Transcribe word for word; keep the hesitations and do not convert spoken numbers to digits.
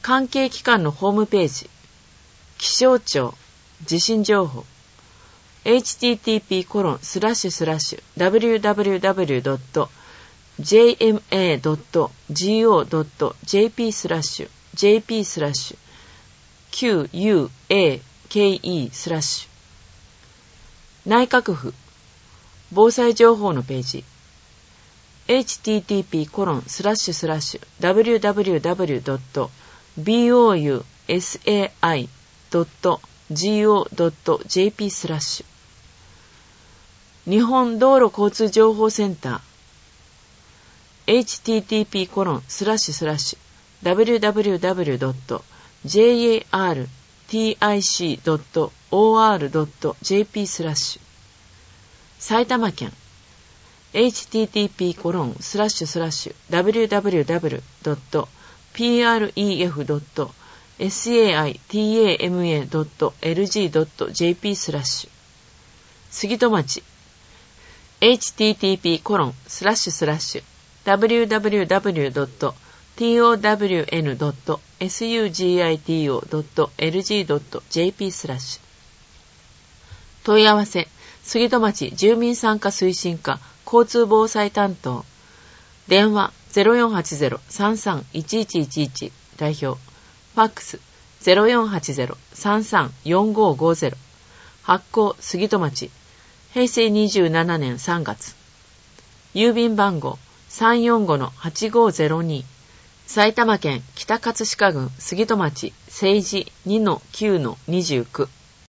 関係機関のホームページ、気象庁、地震情報、エイチティーティーピーコロンスラッシュスラッシュダブリューダブリューダブリュードットジェーエムエードットジーオードットジェーピースラッシュジェーピースラッシュキューユーエーケーイースラッシュ内閣府防災情報のページ、エイチティーティーピーコロンスラッシュスラッシュダブリューダブリューダブリュードットビーオーユーエスエーアイドットジーオードットジェーピースラッシュ日本道路交通情報センター、エイチティーティーピーコロンスラッシュスラッシュダブリューダブリューダブリュードットジェーエーアールティーアイシードットオーアールドットジェーピースラッシュ埼玉県、エイチティーティーピーコロンスラッシュスラッシュダブリューダブリューダブリュードットピーアールイーエフドットエスエーアイティーエーエムエードットエルジードットジェーピースラッシュ杉戸町、エイチティーティーピーコロンスラッシュスラッシュダブリューダブリューダブリュードットティーオーダブリューエヌドットエスユージーアイティーオードットエルジードットジェーピースラッシュ問い合わせ、杉戸町住民参加推進課交通防災担当電話 ゼロよんはちゼロ さんさん いちいちいちいち 代表ファックス ゼロよんはちゼロ さんさん よんごごゼロ 発行杉戸町へいせいにじゅうななねんさんがつ郵便番号 さんよんごのはちごゼロに 埼玉県北葛飾郡杉戸町西寺 にのきゅうのにじゅうきゅう